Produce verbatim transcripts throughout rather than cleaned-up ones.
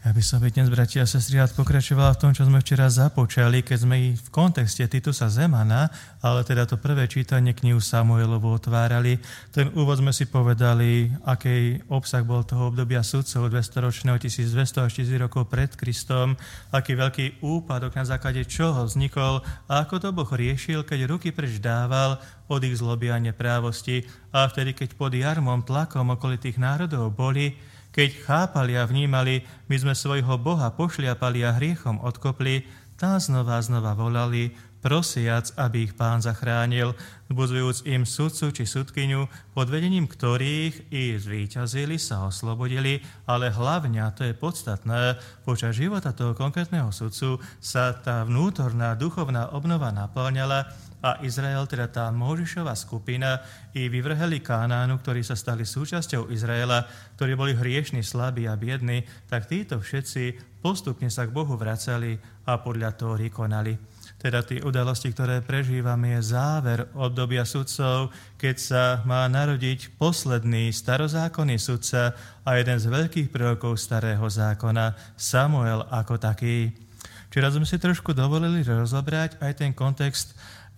Ja by som dnes, bratia a sestry, rád pokračoval v tom, čo sme včera započali, keď sme v kontexte Titusa Zemana, ale teda to prvé čítanie knihu Samuelovu otvárali. Ten úvod sme si povedali, aký obsah bol toho obdobia sudcov dvestoročného tisícdvesto až tisíc rokov pred Kristom, aký veľký úpadok, na základe čoho vznikol a ako to Boh riešil, keď ruky preč dával od ich zloby a neprávosti a vtedy, keď pod jarmom, tlakom okolitých národov boli, keď chápali a vnímali, my sme svojho Boha pošliapali a hriechom odkopli, tá znova znova volali, prosiac, aby ich Pán zachránil, vzbudzujúc im sudcu či sudkyňu, pod vedením ktorých i zvíťazili, sa oslobodili, ale hlavne, a to je podstatné, počas života toho konkrétneho sudcu sa tá vnútorná duchovná obnova naplňala a Izrael, teda tá Mojžišova skupina, i vyvrheli Kánánu, ktorí sa stali súčasťou Izraela, ktorí boli hriešni, slabí a biední, tak títo všetci postupne sa k Bohu vracali a podľa toho konali. Teda tie udalosti, ktoré prežívame, je záver obdobia sudcov, keď sa má narodiť posledný starozákonný sudca a jeden z veľkých prorokov starého zákona, Samuel ako taký. Včera sme si trošku dovolili rozobrať aj ten kontext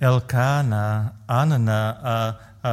Elkána, Anna a, a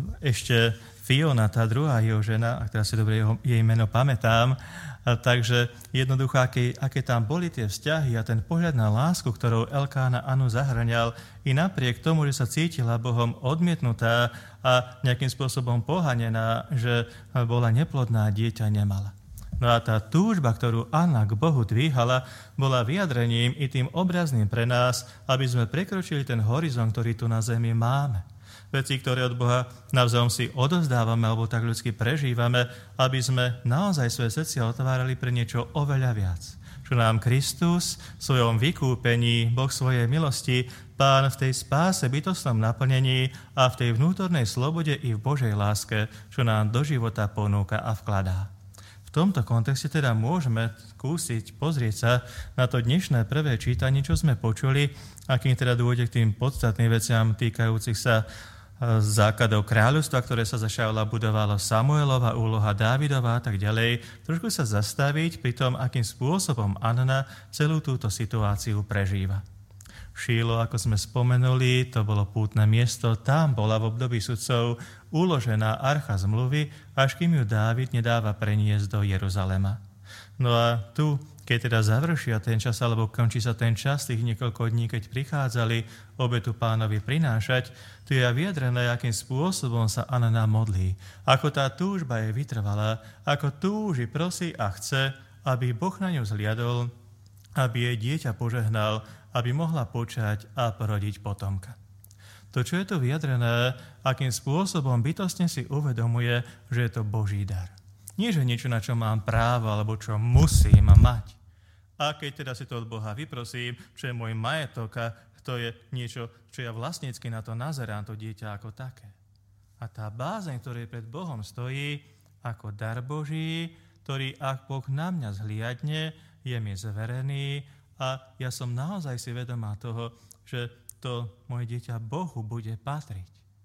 ešte Fiona, tá druhá jeho žena, ak teraz si dobre jeho, jej meno pamätám. A takže jednoducho, aké, aké tam boli tie vzťahy a ten pohľad na lásku, ktorou Elkána Anu zahŕňal, i napriek tomu, že sa cítila Bohom odmietnutá a nejakým spôsobom pohanená, že bola neplodná, dieťa nemala. No a tá túžba, ktorú Anna k Bohu dvíhala, bola vyjadrením i tým obrazným pre nás, aby sme prekročili ten horizont, ktorý tu na zemi máme. Veci, ktoré od Boha navzájom si odovzdávame, alebo tak ľudsky prežívame, aby sme naozaj svoje srdcia otvárali pre niečo oveľa viac. Čo nám Kristus v svojom vykúpení, Boh svojej milosti, Pán v tej spáse, bytostnom naplnení a v tej vnútornej slobode i v Božej láske, čo nám do života ponúka a vkladá. V tomto kontexte teda môžeme skúsiť pozrieť sa na to dnešné prvé čítanie, čo sme počuli, akým teda dôjde k tým podstatným veciam týkajúcich sa základov kráľovstva, ktoré sa za Šaula budovalo, Samuelova, úloha Dávidova a tak ďalej. Trošku sa zastaviť pri tom, akým spôsobom Anna celú túto situáciu prežíva. Šílo, ako sme spomenuli, to bolo pútne miesto, tam bola v období sudcov uložená archa zmluvy, až kým ju Dávid nedáva preniesť do Jeruzalema. No a tu, keď teda završia ten čas, alebo končí sa ten čas, tých niekoľko dní, keď prichádzali obetu Pánovi prinášať, tu je vyjadrené, akým spôsobom sa Anna modlí. Ako tá túžba je vytrvalá, ako túži, prosí a chce, aby Boh na ňu zliadol, aby jej dieťa požehnal, aby mohla počať a porodiť potomka. To, čo je tu vyjadrené, akým spôsobom bytostne si uvedomuje, že je to Boží dar. Nie, že niečo, na čo mám právo, alebo čo musím mať. A keď teda si to od Boha vyprosím, čo je môj majetok a to je niečo, čo ja vlastnícky na to nazerám, to dieťa ako také. A tá bázeň, ktorý pred Bohom stojí, ako dar Boží, ktorý, ak Boh na mňa zhliadne, je mi zverený, a ja som naozaj si vedomá toho, že to moje dieťa Bohu bude patriť.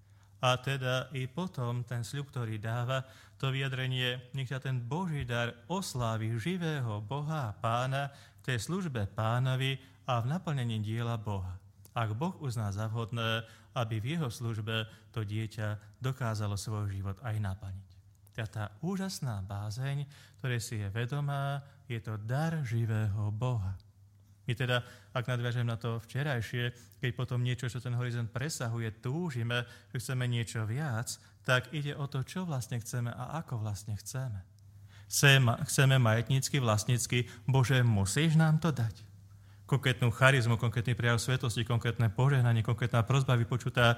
A teda i potom ten sľub, ktorý dáva, to vyjadrenie, nech ťa ten Boží dar oslávi živého Boha a Pána v tej službe Pánovi a v naplnení diela Boha. Ak Boh uzná za vhodné, aby v jeho službe to dieťa dokázalo svoj život aj naplniť. Teda tá úžasná bázeň, ktorej si je vedomá, je to dar živého Boha. My teda, ak nadviažem na to včerajšie, keď potom niečo, čo ten horizont presahuje, túžime, že chceme niečo viac, tak ide o to, čo vlastne chceme a ako vlastne chceme. Chceme majetnícky, vlastnícky, Bože, musíš nám to dať. Konkrétnu charizmu, konkrétny prejav svetosti, konkrétne požehnanie, konkrétna prosba vypočutá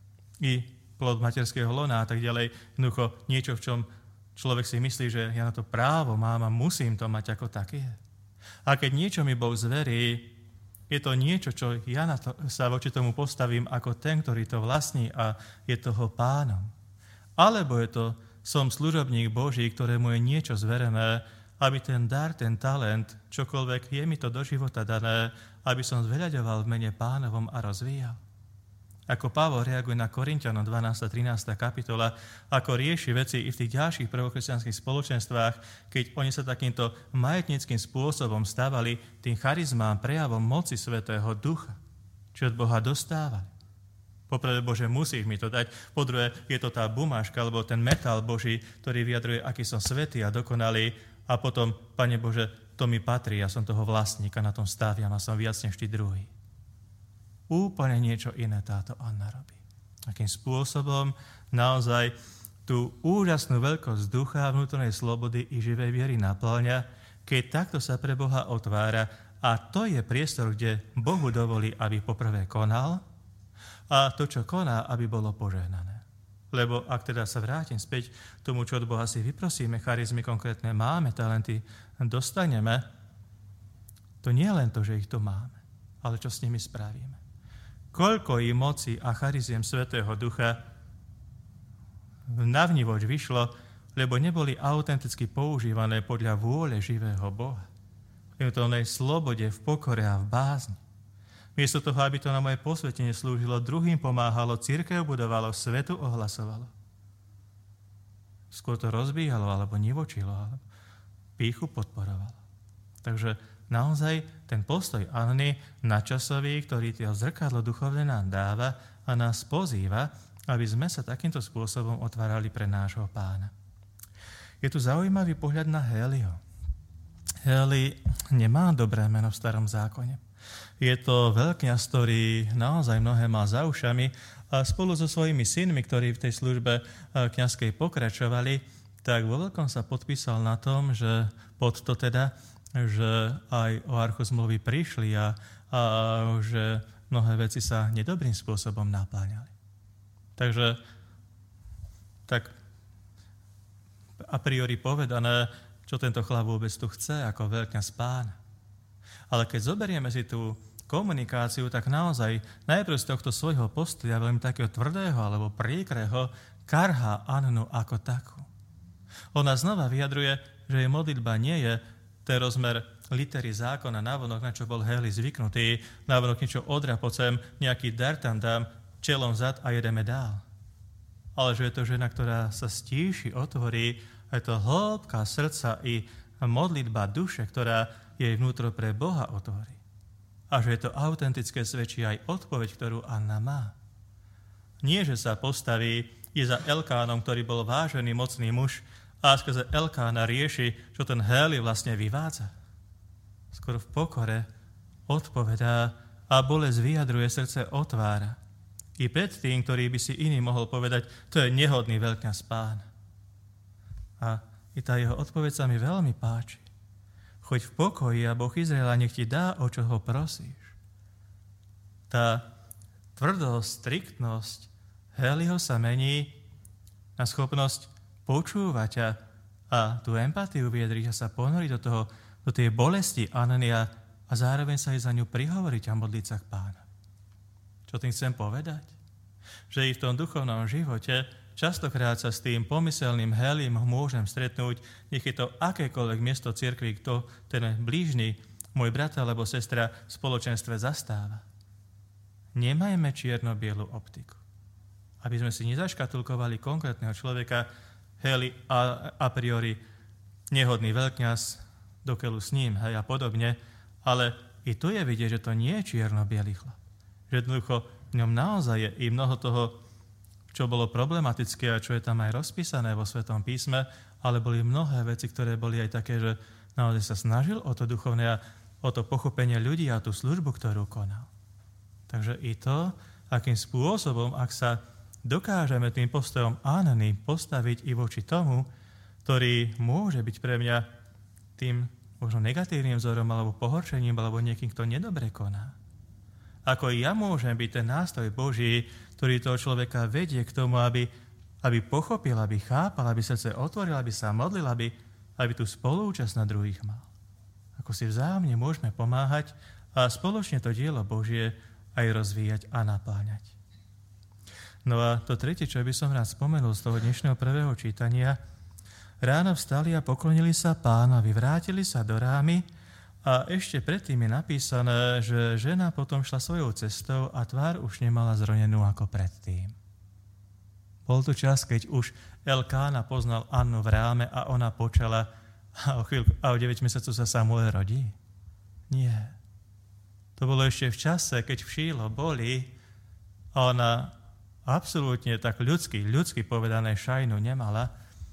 i plod materského lona a tak ďalej. Jednoducho niečo, v čom človek si myslí, že ja na to právo mám a musím to mať ako také. A keď niečo mi Boh zverí, je to niečo, čo ja na to, sa voči tomu postavím ako ten, ktorý to vlastní a je toho pánom. Alebo je to, som služobník Boží, ktorému je niečo zverené, aby ten dar, ten talent, čokoľvek je mi to do života dané, aby som zveľaďoval v mene Pánovom a rozvíjal. Ako Pavol reaguje na Korinťanom dvanásta trinásta kapitola, ako rieši veci i v tých ďalších prvokresťanských spoločenstvách, keď oni sa takýmto majetníckym spôsobom stávali tým charizmám, prejavom moci Svätého Ducha, čo od Boha dostávali. Poprvé, Bože, musíš mi to dať. Po druhé, je to tá bumáška, alebo ten metal Boží, ktorý vyjadruje, aký som svätý a dokonalý. A potom, Pane Bože, to mi patrí, ja som toho vlastníka, na tom staviam a som viac než tí druhý. Úplne niečo iné táto Anna robí. Akým spôsobom naozaj tú úžasnú veľkosť ducha, vnútornej slobody i živej viery naplňa, keď takto sa pre Boha otvára. A to je priestor, kde Bohu dovolí, aby poprvé konal a to, čo koná, aby bolo požehnané. Lebo ak teda sa vrátim späť k tomu, čo od Boha si vyprosíme, charizmy konkrétne máme, talenty dostaneme, to nie je len to, že ich tu máme, ale čo s nimi spravíme. Koľko im moci a chariziem Svätého Ducha navnívoč vyšlo, lebo neboli autenticky používané podľa vôle živého Boha. V vnútornej slobode, v pokore a v bázni. Miesto toho, aby to na moje posvetenie slúžilo, druhým pomáhalo, cirkev budovalo, svetu ohlasovalo. Skôr to rozbíjalo, alebo nivočilo, alebo pýchu podporovalo. Takže naozaj ten postoj Anny nadčasový, ktorý tie zrkadlo duchovné nám dáva a nás pozýva, aby sme sa takýmto spôsobom otvárali pre nášho Pána. Je tu zaujímavý pohľad na Héliho. Héli nemá dobré meno v Starom zákone. Je to veľkňaz, ktorý naozaj mnohé má za ušami a spolu so svojimi synmi, ktorí v tej službe kňazskej pokračovali, tak vo veľkom sa podpísal na tom, že pod to teda, že aj o archu zmluvy prišli a, a že mnohé veci sa nedobrým spôsobom napláňali. Takže tak a priori povedané, čo tento chlap vôbec tu chce ako veľkňaz Pána. Ale keď zoberieme si tú komunikáciu, tak naozaj najprv z tohto svojho postoja, veľmi takého tvrdého alebo príkreho, karhá Annu ako takú. Ona znova vyjadruje, že jej modlitba nie je ten rozmer litery zákona navonok, na čo bol Héli zvyknutý, navonok niečo odrapocem, nejaký dar tam dám, čelom zad a jedeme dál. Ale že je to žena, ktorá sa stíši, otvorí, je to hĺbka srdca i modlitba duše, ktorá jej vnútro pre Boha otvorí. A že je to autentické, svedčí aj odpoveď, ktorú Anna má. Nie, že sa postaví, je za Elkánom, ktorý bol vážený, mocný muž, a skrze Elkána rieši, čo ten Héli vlastne vyvádza. Skôr v pokore odpovedá a bolesť vyjadruje, srdce otvára. I pred tým, ktorý by si iný mohol povedať, to je nehodný veľkňaz Pán. A i tá jeho odpoveď sa mi veľmi páči. Choď v pokoji a Boh Izraela nech ti dá, o čo ho prosíš. Tá tvrdosť, striktnosť Héliho sa mení na schopnosť počúvať a, a tú empatiu vyjadriť a sa ponoriť do, toho, do tej bolesti Anny a, a zároveň sa aj za ňu prihovoriť a modliť sa k Pána. Čo tým chcem povedať? Že i v tom duchovnom živote častokrát sa s tým pomyselným Hélim môžem stretnúť, nech je to akékoľvek miesto cirkvi, kto ten blížny, môj brat alebo sestra v spoločenstve zastáva. Nemajme čierno-bielu optiku. Aby sme si nezaškatulkovali konkrétneho človeka, Héli a, a priori nehodný veľkňaz, dokeľu s ním, hej, a podobne, ale i tu je vidieť, že to nie je čierno-bielý chlap. Že jednoducho v ňom naozaj je i mnoho toho, čo bolo problematické a čo je tam aj rozpísané vo Svetom písme, ale boli mnohé veci, ktoré boli aj také, že naozaj sa snažil o to duchovné a o to pochopenie ľudí a tú službu, ktorú konal. Takže i to, akým spôsobom, ak sa dokážeme tým postojom Anny postaviť i voči tomu, ktorý môže byť pre mňa tým možno negatívnym vzorom alebo pohoršením alebo niekým, kto nedobre koná. Ako ja môžem byť ten nástroj Boží, ktorý toho človeka vedie k tomu, aby, aby pochopil, aby chápal, aby srdce otvoril, aby sa modlil, aby, aby tú spolúčasť na druhých mal. Ako si vzájomne môžeme pomáhať a spoločne to dielo Božie aj rozvíjať a napláňať. No a to tretie, čo by som rád spomenul z toho dnešného prvého čítania, ráno vstali a poklonili sa Pánovi, vrátili sa do rámy A ešte predtým je napísané, že žena potom šla svojou cestou a tvár už nemala zronenú ako predtým. Bol to čas, keď už Elkána poznal Annu v ráme a ona počala a o chvíľku, a o deväť mesiacov sa Samuel rodí? Nie. To bolo ešte v čase, keď v Šílo boli a ona absolútne tak ľudsky, ľudsky povedané šajnu nemala,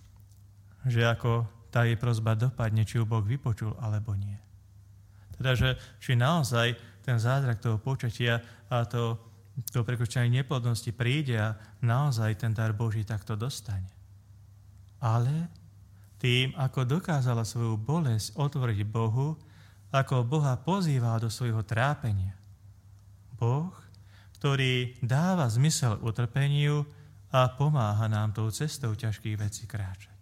že ako tá jej prosba dopadne, či ju Boh vypočul, alebo nie. Teda, že či naozaj ten zázrak toho počatia a to, to prekročenie neplodnosti príde a naozaj ten dar Boží takto dostane. Ale tým, ako dokázala svoju bolesť otvoriť Bohu, ako Boha pozýva do svojho trápenia. Boh, ktorý dáva zmysel utrpeniu a pomáha nám tou cestou ťažkých vecí kráčať.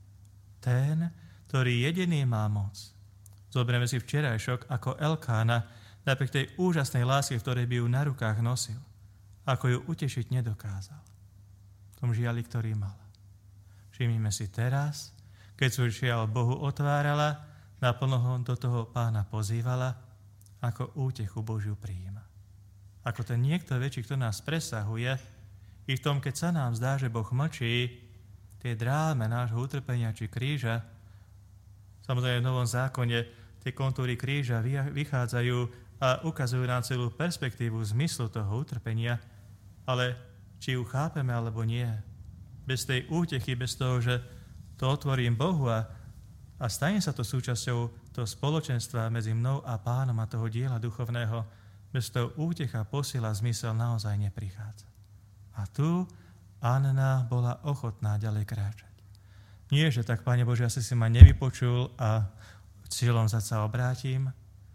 Ten, ktorý jediný má moc. Zoberieme si včerajšok, ako Elkána, napriek tej úžasnej láske, v ktorej by ju na rukách nosil, ako ju utešiť nedokázal. V tom žiali, ktorý mal. Všimnime si teraz, keď svoj žiaľ Bohu otvárala, naplno ho do toho Pána pozývala, ako útechu Božiu prijíma. Ako ten niekto väčší, kto nás presahuje, i v tom, keď sa nám zdá, že Boh mlčí, tie dráme nášho utrpenia či kríža, samozrejme v Novom zákone tie kontúry kríža vychádzajú a ukazujú nám celú perspektívu zmyslu toho utrpenia, ale či ju chápeme alebo nie, bez tej útechy, bez toho, že to otvorím Bohu a, a stane sa to súčasťou toho spoločenstva medzi mnou a Pánom a toho diela duchovného, bez toho útecha, posila, zmysel naozaj neprichádza. A tu Anna bola ochotná ďalej kráčať. Nie, že tak, Pane Bože, asi si ma nevypočul a cieľom za sa obrátim,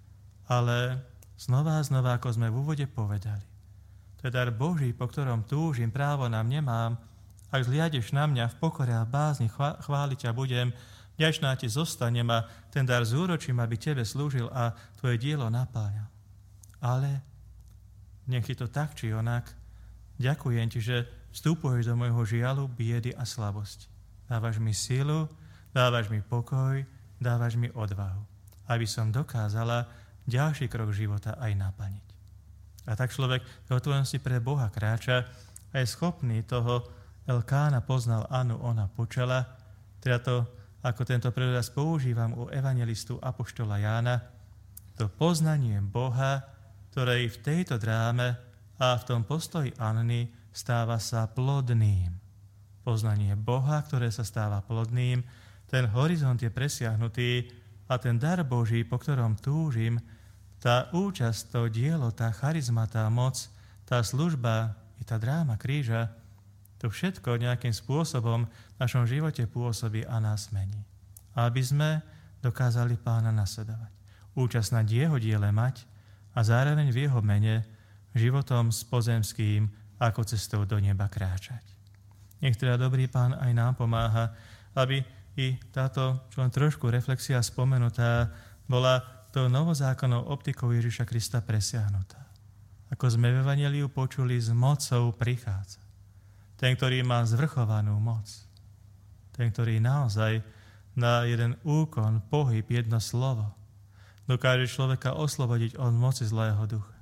ale znova a znova, ako sme v úvode povedali, to je dar Boží, po ktorom túžim, právo nám nemám. Ak zliadeš na mňa v pokore a bázni, chváliť ťa budem, vďačná ti zostanem a ten dar zúročím, aby tebe slúžil a tvoje dielo napájal. Ale nech je to tak, či onak, ďakujem ti, že vstupuješ do môjho žialu, biedy a slabosti. Dávaš mi silu, dávaš mi pokoj, dávaš mi odvahu, aby som dokázala ďalší krok života aj naplniť. A tak človek v otvorenosti pre Boha kráča a je schopný toho. Elkána poznal Annu, ona počala, teda to, ako tento preraz používam u evangelistu apoštola Jána, to poznanie Boha, ktoré v tejto dráme a v tom postoji Anny stáva sa plodným. Poznanie Boha, ktoré sa stáva plodným, ten horizont je presiahnutý a ten dar Boží, po ktorom túžim, tá účasť, to dielo, tá charizma, tá moc, tá služba i tá dráma kríža, to všetko nejakým spôsobom v našom živote pôsobí a nás mení. Aby sme dokázali Pána nasledovať. Účasť na jeho diele mať a zároveň v jeho mene životom s pozemským ako cestou do neba kráčať. Nech teda dobrý Pán aj nám pomáha, aby i táto čo len trošku reflexia spomenutá bola tou novozákonnou optikou Ježiša Krista presiahnutá. Ako sme v evanjeliu počuli, s mocou prichádza. Ten, ktorý má zvrchovanú moc. Ten, ktorý naozaj na jeden úkon, pohyb, jedno slovo dokáže človeka oslobodiť od moci zlého ducha.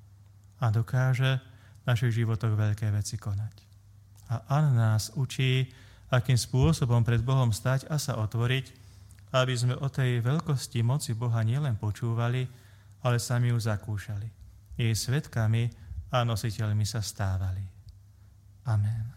A dokáže v našich životoch veľké veci konať. A Anna nás učí, akým spôsobom pred Bohom stať a sa otvoriť, aby sme o tej veľkosti moci Boha nielen počúvali, ale sami ju zakúšali. Jej svedkami a nositeľmi sa stávali. Amen.